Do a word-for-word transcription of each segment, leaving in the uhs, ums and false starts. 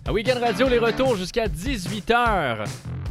À Week-end Radio, les retours jusqu'à dix-huit heures.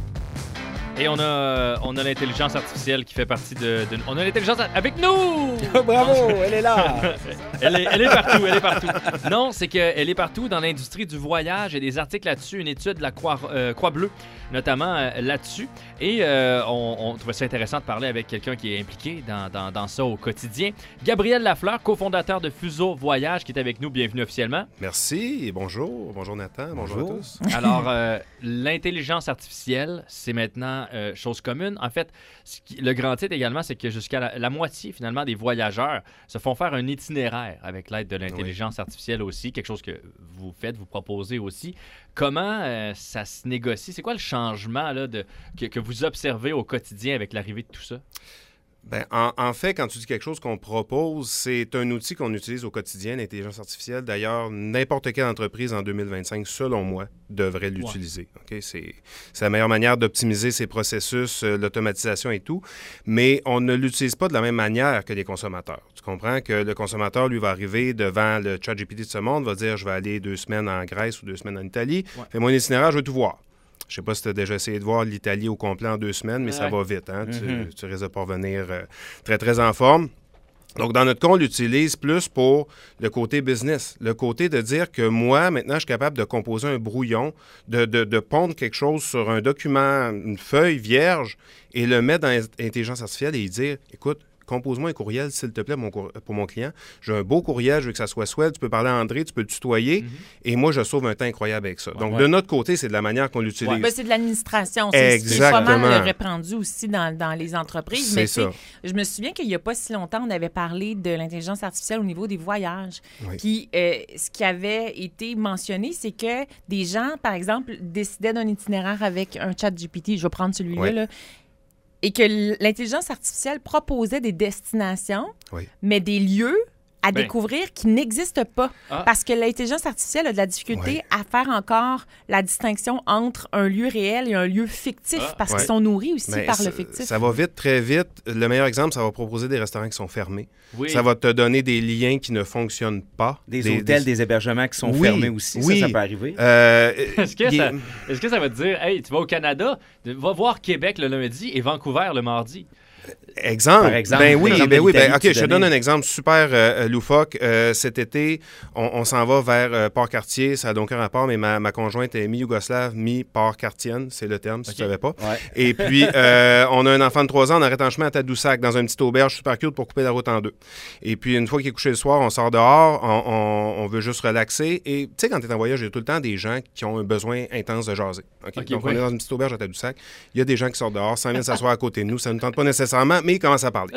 Et on a, on a l'intelligence artificielle qui fait partie de... de on a l'intelligence avec nous! Bravo, elle est là! elle, est, elle est partout, elle est partout. Non, c'est qu'elle est partout dans l'industrie du voyage. Il y a des articles là-dessus, une étude de la Croix, euh, Croix-Bleue, notamment euh, là-dessus. Et euh, on, on trouvait ça intéressant de parler avec quelqu'un qui est impliqué dans, dans, dans ça au quotidien. Gabriel Lafleur, cofondateur de Fuso Voyage, qui est avec nous. Bienvenue officiellement. Merci et bonjour. Bonjour Nathan, bonjour, bonjour à tous. Alors, euh, l'intelligence artificielle, c'est maintenant Euh, chose commune. En fait, ce qui, le grand titre également, c'est que jusqu'à la, la moitié, finalement, des voyageurs se font faire un itinéraire avec l'aide de l'intelligence oui. artificielle aussi, quelque chose que vous faites, vous proposez aussi. Comment euh, ça se négocie? C'est quoi le changement là, de, que, que vous observez au quotidien avec l'arrivée de tout ça? Bien, en, en fait, quand tu dis quelque chose qu'on propose, c'est un outil qu'on utilise au quotidien, l'intelligence artificielle. D'ailleurs, n'importe quelle entreprise en deux mille vingt-cinq, selon moi, devrait l'utiliser. Ouais. Okay? C'est, c'est la meilleure manière d'optimiser ses processus, euh, l'automatisation et tout. Mais on ne l'utilise pas de la même manière que les consommateurs. Tu comprends que le consommateur, lui, va arriver devant le ChatGPT de ce monde, va dire « Je vais aller deux semaines en Grèce ou deux semaines en Italie. Ouais. Fais-moi un itinéraire, je veux tout voir. » Je ne sais pas si tu as déjà essayé de voir l'Italie au complet en deux semaines, mais ouais. ça va vite. Hein? Mm-hmm. Tu, tu risques de pas revenir euh, très, très en forme. Donc, dans notre cas, on l'utilise plus pour le côté business. Le côté de dire que moi, maintenant, je suis capable de composer un brouillon, de, de, de pondre quelque chose sur un document, une feuille vierge, et le mettre dans l'intelligence artificielle et dire, écoute, compose-moi un courriel, s'il te plaît, mon cour- pour mon client. J'ai un beau courriel, je veux que ça soit swell. Tu peux parler à André, tu peux le tutoyer. Mm-hmm. Et moi, je sauve un temps incroyable avec ça. Ouais, Donc, ouais. de notre côté, c'est de la manière qu'on l'utilise. Ouais. Ben, c'est de l'administration. C'est Exactement. C'est pas mal répandu aussi dans, dans les entreprises. C'est Mais ça. Je me souviens qu'il n'y a pas si longtemps, on avait parlé de l'intelligence artificielle au niveau des voyages. Oui. Puis, euh, ce qui avait été mentionné, c'est que des gens, par exemple, décidaient d'un itinéraire avec un chat G P T. Je vais prendre celui-là, oui. là. Et que l'intelligence artificielle proposait des destinations, oui. mais des lieux à ben. découvrir qui n'existent pas. Ah. Parce que l'intelligence artificielle a de la difficulté oui. à faire encore la distinction entre un lieu réel et un lieu fictif, ah. parce ouais. qu'ils sont nourris aussi mais par ça, le fictif. Ça va vite, très vite. Le meilleur exemple, ça va proposer des restaurants qui sont fermés. Oui. Ça va te donner des liens qui ne fonctionnent pas. Des, des hôtels, des... des hébergements qui sont oui. fermés aussi. Oui. Ça, ça peut arriver. Euh, est-ce, que ça, est-ce que ça va te dire, hey, tu vas au Canada, va voir Québec le lundi et Vancouver le mardi? Exemple. Par exemple. Ben oui, exemple ben oui. Ben, OK, je te donnais. donne un exemple super euh, loufoque. Euh, cet été, on, on s'en va vers euh, Port-Cartier. Ça n'a donc un rapport, mais ma, ma conjointe est mi-yougoslave, mi-port-cartienne. C'est le terme, si okay. tu ne savais pas. Ouais. Et puis, euh, on a un enfant de trois ans, on arrête en chemin à Tadoussac, dans une petite auberge super cute pour couper la route en deux. Et puis, une fois qu'il est couché le soir, on sort dehors, on, on, on veut juste relaxer. Et tu sais, quand tu es en voyage, il y a tout le temps des gens qui ont un besoin intense de jaser. Okay? Okay, donc, ouais. on est dans une petite auberge à Tadoussac. Il y a des gens qui sortent dehors, s'en viennent s'asseoir à côté de nous. Ça ne nous tente pas nécessairement, mais ils commencent à parler.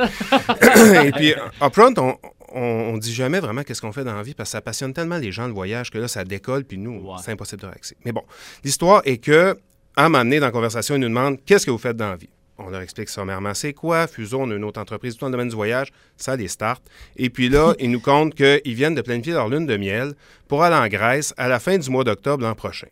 Et puis, upfront, on, on, on dit jamais vraiment qu'est-ce qu'on fait dans la vie parce que ça passionne tellement les gens le voyage que là, ça décolle, puis nous, wow. c'est impossible de relaxer. Mais bon, l'histoire est que, à un moment donné, dans la conversation, ils nous demandent qu'est-ce que vous faites dans la vie. On leur explique sommairement c'est quoi. Fuso, on a une autre entreprise tout dans le domaine du voyage. Ça les start. Et puis là, ils nous comptent qu'ils viennent de planifier leur lune de miel pour aller en Grèce à la fin du mois d'octobre l'an prochain.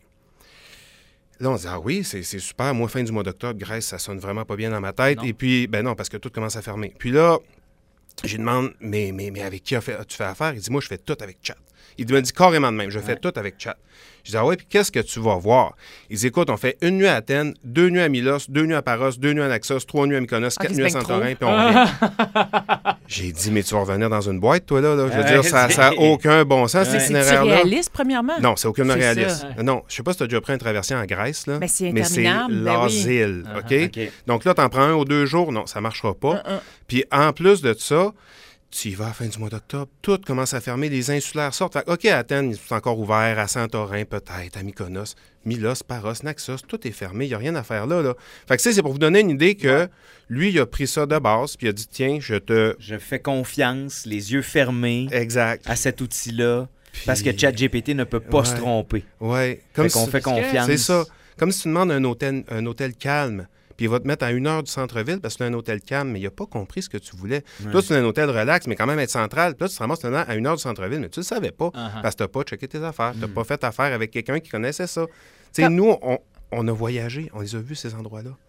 Là, on se dit, ah oui, c'est, c'est super. Moi, fin du mois d'octobre, Grèce, ça sonne vraiment pas bien dans ma tête. Non. Et puis, ben non, parce que tout commence à fermer. Puis là, je lui demande, mais, mais, mais avec qui as-tu fait affaire? Il dit, moi, je fais tout avec chat. Il me dit carrément de même, je fais ouais. tout avec chat. Je dis, ah ouais, puis qu'est-ce que tu vas voir? Il dit, écoute, on fait une nuit à Athènes, deux nuits à Milos, deux nuits à Paros, deux nuits à Naxos, trois nuits à Mykonos, okay, quatre nuits à Santorin, puis on revient. J'ai dit, mais tu vas revenir dans une boîte, toi, là? là. Je veux euh, dire, ça n'a aucun bon sens, ouais. cet itinéraire-là. C'est réaliste, premièrement? Non, c'est aucunement c'est réaliste. Ça. Non, je ne sais pas si tu as déjà pris un traversier en Grèce, là, ben, c'est mais c'est l'asile, ben oui. OK? Uh-huh, OK? Donc là, tu en prends un ou deux jours, non, ça ne marchera pas. Uh-uh. Puis en plus de ça, tu y vas à la fin du mois d'octobre, tout commence à fermer, les insulaires sortent. Fait, OK, à Athènes, ils sont encore ouverts, à Santorin peut-être, à Mykonos, Milos, Paros, Naxos, tout est fermé, il n'y a rien à faire là. là. Fait que c'est pour vous donner une idée que ouais. lui, il a pris ça de base, puis il a dit, tiens, je te... Je fais confiance, les yeux fermés exact. à cet outil-là, puis... parce que ChatGPT ne peut pas ouais. se tromper. Oui. Comme fait qu'on fait confiance. C'est ça. Comme si tu demandes un hôtel, un hôtel calme, puis il va te mettre à une heure du centre-ville parce que c'est un hôtel calme, mais il n'a pas compris ce que tu voulais. Ouais. Toi, c'est un hôtel relax, mais quand même être central. Puis là, tu te ramasses à une heure du centre-ville, mais tu ne le savais pas uh-huh. parce que tu n'as pas checké tes affaires. Tu n'as mm. pas fait affaire avec quelqu'un qui connaissait ça. Tu sais, nous, on, on a voyagé, on les a vus, ces endroits-là.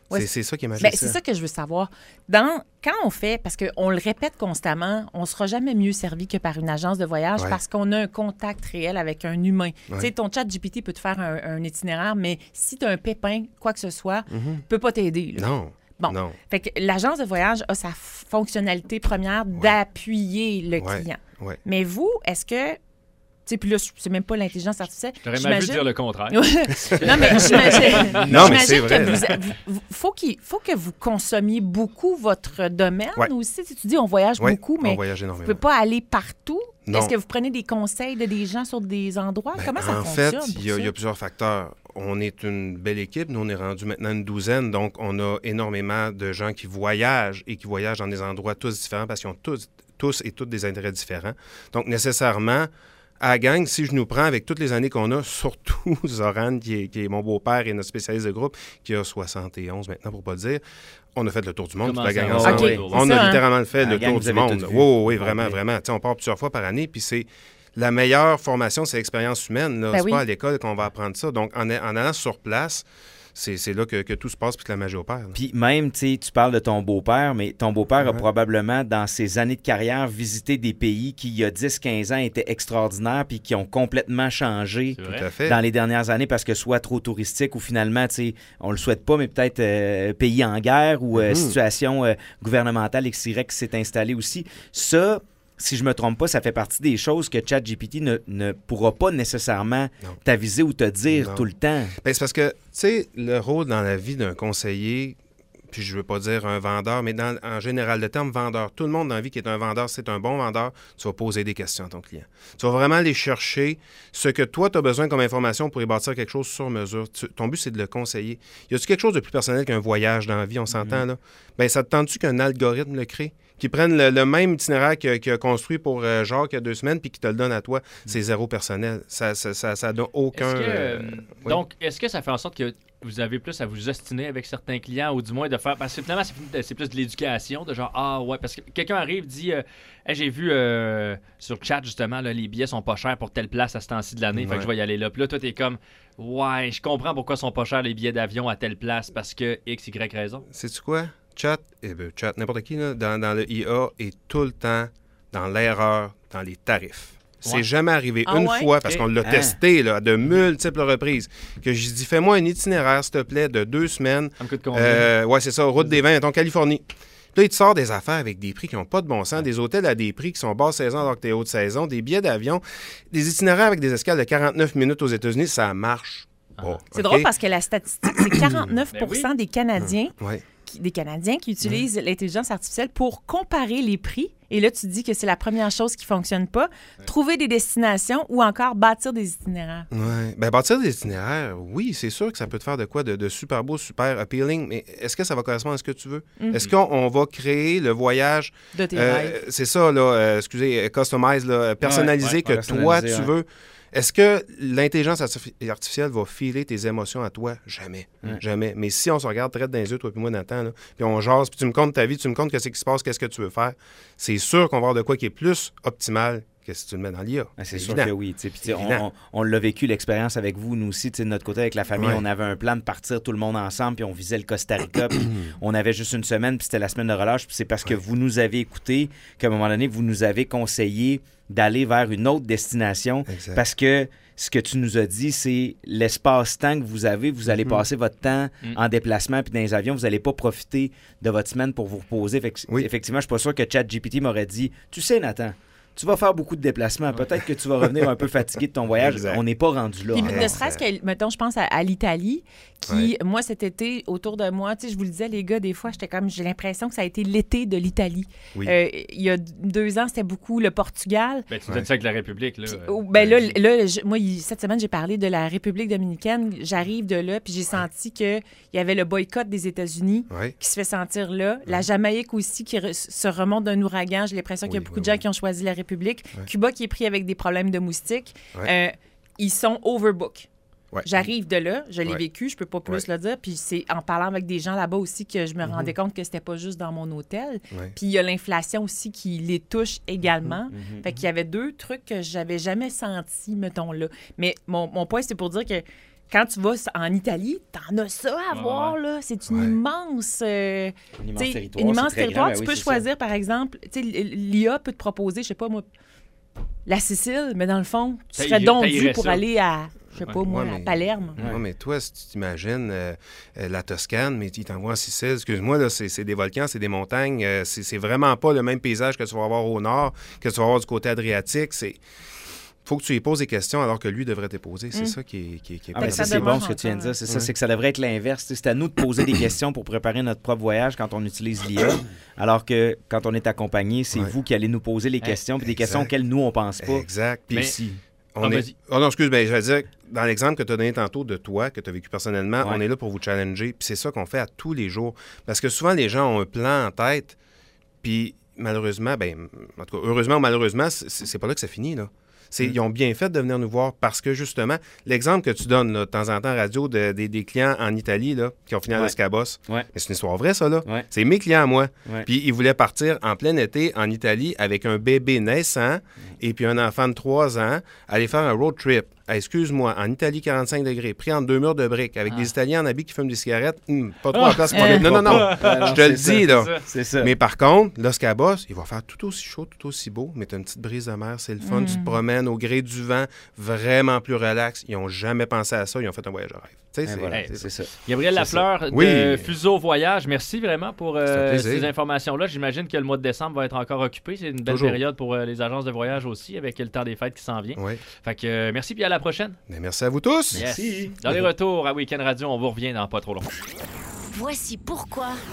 C'est, c'est ça qui est magique. Ben, c'est ça que je veux savoir. Dans, quand on fait, parce qu'on le répète constamment, on ne sera jamais mieux servi que par une agence de voyage Ouais. parce qu'on a un contact réel avec un humain. Ouais. Tu sais, ton chat G P T peut te faire un, un itinéraire, mais si tu as un pépin, quoi que ce soit, Mhm. ne peut pas t'aider. Là. Non. Bon. Non. Fait que l'agence de voyage a sa fonctionnalité première d'appuyer le Ouais. client. Ouais. Mais vous, est-ce que... Tu sais, puis là, c'est même pas l'intelligence artificielle. J'aurais mal vu J'imagine- dire le contraire. non, mais j'imagine, Non, mais j'imagine c'est vrai. que vous, vous- vous- faut qu'il faut que vous consommiez beaucoup votre domaine Ouais. aussi. Si tu dis on voyage Ouais, beaucoup, on mais voyage vous ne énormément. pouvez pas aller partout. Non. Est-ce que vous prenez des conseils de des gens sur des endroits? Ben, Comment ça en fonctionne? fait, pour il y, a- ça? il y a plusieurs facteurs. On est une belle équipe. Nous, on est rendu maintenant une douzaine. Donc, on a énormément de gens qui voyagent et qui voyagent dans des endroits tous différents parce qu'ils ont tous, tous et toutes des intérêts différents. Donc, nécessairement, à la gang, si je nous prends avec toutes les années qu'on a, surtout Zoran, qui est, qui est mon beau-père et notre spécialiste de groupe, qui a soixante et onze maintenant, pour ne pas le dire, on a fait le tour du monde, toute la gang Comment ensemble. ça? Ok, On c'est a ça, hein? littéralement fait La le gang, tour vous du avez monde. tout Oui, vu. oui, oui, vraiment, Complet. vraiment. Tu sais, on part plusieurs fois par année, puis c'est la meilleure formation, c'est l'expérience humaine. Là. Ben c'est oui. pas à l'école qu'on va apprendre ça. Donc, en, en allant sur place, c'est, c'est là que, que tout se passe puis que la magie opère. là. Puis même, tu sais, tu parles de ton beau-père, mais ton beau-père a Ouais. probablement, dans ses années de carrière, visité des pays qui, il y a dix quinze ans, étaient extraordinaires puis qui ont complètement changé C'est Tout vrai. à fait. dans les dernières années parce que soit trop touristique ou finalement, tu sais, on le souhaite pas, mais peut-être euh, pays en guerre ou euh, Mhm. situation euh, gouvernementale X Y qui s'est installée aussi. Ça, si je me trompe pas, ça fait partie des choses que ChatGPT ne, ne pourra pas nécessairement Non. t'aviser ou te dire Non. tout le temps. Ben, c'est parce que, tu sais, le rôle dans la vie d'un conseiller, puis je veux pas dire un vendeur, mais dans, en général, le terme vendeur, tout le monde dans la vie qui est un vendeur, c'est un bon vendeur, tu vas poser des questions à ton client. Tu vas vraiment aller chercher ce que toi, tu as besoin comme information pour y bâtir quelque chose sur mesure. Tu- ton but, c'est de le conseiller. Y a-tu quelque chose de plus personnel qu'un voyage dans la vie, on s'entend, là? Ben, ça te tente-tu qu'un algorithme le crée? Qui prenne le, le même itinéraire qu'il a construit pour euh, Jacques il y a deux semaines, puis qui te le donne à toi, c'est zéro personnel. Ça ça, ça, ça n'a aucun... Est-ce que, euh, euh, oui. Donc, est-ce que ça fait en sorte que vous avez plus à vous ostiner avec certains clients ou du moins de faire. Parce que finalement, c'est, fini de- c'est plus de l'éducation, de genre, ah ouais, parce que quelqu'un arrive, dit, euh, Hey, j'ai vu euh, sur chat justement, là, les billets sont pas chers pour telle place à ce temps-ci de l'année, fait Ouais. que je vais y aller là. Puis là, toi, t'es comme, ouais, je comprends pourquoi sont pas chers les billets d'avion à telle place parce que X, Y raison. Sais-tu quoi? Chat, eh ben, chat, n'importe qui, là, dans, dans le I A, est tout le temps dans l'erreur, dans les tarifs. C'est Ouais. jamais arrivé Ah une ouais? fois, parce Ok. qu'on l'a Ah. testé là, à de multiples reprises, que j'ai dit, fais-moi un itinéraire, s'il te plaît, de deux semaines. Ça me coûte combien? Euh, ouais, c'est ça, route des vins, mettons, Californie. Puis là, il te sort des affaires avec des prix qui n'ont pas de bon sens, des hôtels à des prix qui sont basse saison alors que t'es haute saison, des billets d'avion, des itinéraires avec des escales de quarante-neuf minutes aux États-Unis, ça marche pas. C'est OK? drôle parce que la statistique, c'est quarante-neuf pour cent Ben oui. des Canadiens Ouais. qui- des Canadiens qui utilisent l'intelligence artificielle pour comparer les prix. Et là, tu dis que c'est la première chose qui ne fonctionne pas. Trouver des destinations ou encore bâtir des itinéraires. Ouais. Ben, bâtir des itinéraires, oui, c'est sûr que ça peut te faire de quoi de, de super beau, super appealing, mais est-ce que ça va correspondre à ce que tu veux? Mhm. Est-ce qu'on on va créer le voyage, De tes euh, rêves. c'est ça, là, euh, excusez, euh, customize, là, personnalisé ouais, que toi, personnalisé, tu ouais. veux? Est-ce que l'intelligence artifi- artificielle va filer tes émotions à toi? Jamais. Ouais. Jamais. Mais si on se regarde très dans les yeux, toi et moi, Nathan, là, puis on jase, puis tu me comptes ta vie, tu me comptes qu'est-ce qui se passe, qu'est-ce que tu veux faire, c'est sûr qu'on va avoir de quoi qui est plus optimal que si tu le mets dans l'I A. Ah, c'est sûr évident. que oui. tu sais, puis tu sais, on, Évident. on- on l'a vécu, l'expérience avec vous, nous aussi. tu sais, De notre côté, avec la famille, Ouais. on avait un plan de partir tout le monde ensemble, puis on visait le Costa Rica. Puis on avait juste une semaine, puis c'était la semaine de relâche. Puis c'est parce que vous nous avez écoutés qu'à un moment donné, vous nous avez conseillé d'aller vers une autre destination. Exact. Parce que ce que tu nous as dit, c'est l'espace-temps que vous avez. Vous allez Mhm. passer votre temps Mhm. en déplacement puis dans les avions. Vous n'allez pas profiter de votre semaine pour vous reposer. Fait que, Oui. Effectivement, je suis pas sûr que ChatGPT m'aurait dit « Tu sais, Nathan, tu vas faire beaucoup de déplacements. Peut-être que tu vas revenir un peu fatigué de ton voyage. Exact. On n'est pas rendu là. Puis encore. ne serait-ce que, mettons, je pense à, à l'Italie, qui, moi, cet été, autour de moi, tu sais, je vous le disais, les gars, des fois, j'étais comme, j'ai l'impression que ça a été l'été de l'Italie. Oui. Euh, il y a deux ans, c'était beaucoup le Portugal. Ben, tu nous Ouais. as dit ça avec la République, là. Puis, Euh, oh, ben là, là je- moi, il- cette semaine, j'ai parlé de la République dominicaine. J'arrive de là, puis j'ai senti qu'il y avait le boycott des États-Unis Ouais. qui se fait sentir là. La Jamaïque aussi qui re- se remonte d'un ouragan. J'ai l'impression qu'il y a Oui, beaucoup oui, de gens oui. qui ont choisi la République. Ouais. Cuba qui est pris avec des problèmes de moustiques. Ouais. Euh, ils sont overbook. Ouais. J'arrive de là, je l'ai Ouais. vécu, je peux pas plus Ouais. le dire. Puis c'est en parlant avec des gens là-bas aussi que je me Mhm. rendais compte que c'était pas juste dans mon hôtel. Ouais. Puis il y a l'inflation aussi qui les touche également. Mhm. Fait qu'il y avait deux trucs que j'avais jamais sentis, mettons là. Mais mon, mon point, c'est pour dire que quand tu vas en Italie, t'en as ça à Ouais, voir, ouais. là. C'est une Ouais. immense... euh, Un immense t'sais, territoire. une c'est immense très territoire. grand, ben tu oui, peux c'est choisir, par exemple, tu sais, l'I A peut te proposer, je sais pas moi, la Sicile, mais dans le fond, tu T'as- serais donc t'haïrais dû pour ça. aller à, je sais Ouais. pas moi, Ouais, à mais- Palerme. Ouais. Ouais, mais toi, si tu t'imagines euh, euh, la Toscane, mais ils t'envoient en Sicile, excuse-moi, là, c'est, c'est des volcans, c'est des montagnes, euh, c'est, c'est vraiment pas le même paysage que tu vas avoir au nord, que tu vas avoir du côté adriatique. C'est faut que tu lui poses des questions alors que lui devrait te poser. C'est Mm. ça qui est, qui est, qui est Ah, ben, Fait que ça, ça c'est demeure bon ce que tu viens de encore, dire. C'est ça, ouais. c'est que ça devrait être l'inverse. Tu sais, c'est à nous de poser des questions pour préparer notre propre voyage quand on utilise l'I A, alors que quand on est accompagné, c'est Ouais. vous qui allez nous poser les questions, puis des Exact. questions auxquelles nous, on pense pas. exact. Puis Mais- Ici. on Ah, est... vas-y. Oh non, excuse, ben, je veux dire, dans l'exemple que tu as donné tantôt de toi, que tu as vécu personnellement, Ouais. on est là pour vous challenger. Puis c'est ça qu'on fait à tous les jours. Parce que souvent, les gens ont un plan en tête, puis malheureusement, ben, en tout cas, heureusement ou malheureusement, c'est, c'est pas là que ça finit, là. C'est, Mm. Ils ont bien fait de venir nous voir parce que, justement, l'exemple que tu donnes là, de temps en temps à radio de- des- des clients en Italie là, qui ont fini à Ouais. Los Cabos, Ouais. mais c'est une histoire vraie, ça. Là. Ouais. C'est mes clients à moi. Ouais. Puis ils voulaient partir en plein été en Italie avec un bébé naissant et puis un enfant de trois ans, aller faire un road trip. Ah, excuse-moi, en Italie, quarante-cinq degrés, pris entre deux murs de briques, avec Ah. des Italiens en habits qui fument des cigarettes, hum, pas trop Ah. en place pour Euh. les... Non, non, non, Ah, je te le c'est dis, ça, là. c'est ça. C'est ça. Mais par contre, Los Cabos, il va faire tout aussi chaud, tout aussi beau, mais tu as une petite brise de mer, c'est le fun, Mm. tu te promènes au gré du vent, vraiment plus relax. Ils n'ont jamais pensé à ça, ils ont fait un voyage de rêve. Tu sais, Et c'est voilà, c'est c'est ça. ça. Gabriel C'est Lafleur de Oui. Fuseau Voyage, merci vraiment pour euh, C'est un plaisir. ces informations-là. J'imagine que le mois de décembre va être encore occupé. C'est une belle Toujours. période pour euh, les agences de voyage aussi, avec le temps des fêtes qui s'en vient. Oui. Fait que euh, merci, puis à la prochaine. Mais merci à vous tous. Yes. Merci. Dans les retours à Week-end Radio, on vous revient dans pas trop longtemps. Voici pourquoi